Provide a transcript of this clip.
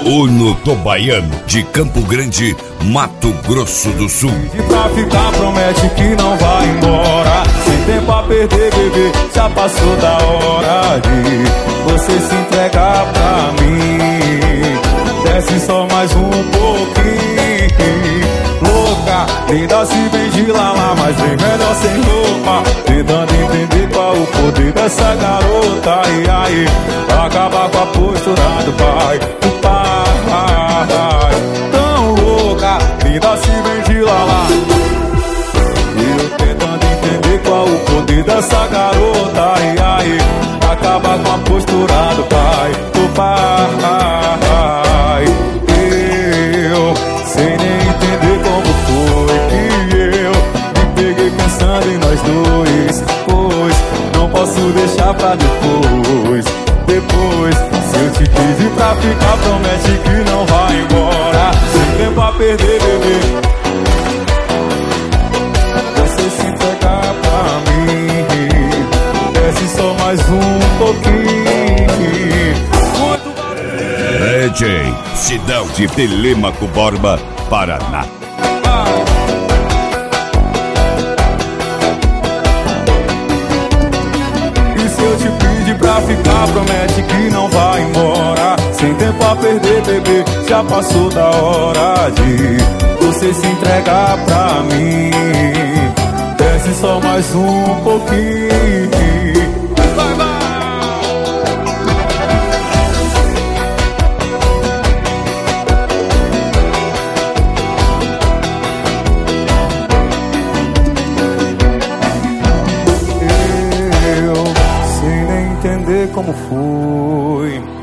Uno do Baiano, de Campo Grande, Mato Grosso do Sul. E pra ficar promete que não vai embora. Sem tempo a perder, bebê, já passou da hora de você se entregar pra mim. Desce só mais um pouquinho. Louca, linda se vem de lá, mas bem melhor sem roupa. Tentando entender qual o poder dessa garota. E aí, pra acabar com a postura do pai, do pai. Tão louca, linda se vem de lá. E eu tentando entender qual o poder dessa garota. E aí, pra acabar com a postura do pai, do pai. Eu sem nem entender como foi que eu me peguei pensando em nós dois. Pois não posso deixar pra depois. Depois, se eu te pedir pra ficar, promete que não vai embora. Sem tempo a perder, bebê, você se entregar pra mim. Desce só mais um pouquinho. DJ, Sidão de Telêmaco Borba, Paraná. E se eu te pedir pra ficar, promete que não vai embora. Sem tempo a perder, bebê, já passou da hora de você se entregar pra mim. Desce só mais um pouquinho. Vai, vai. Eu sem nem entender como foi.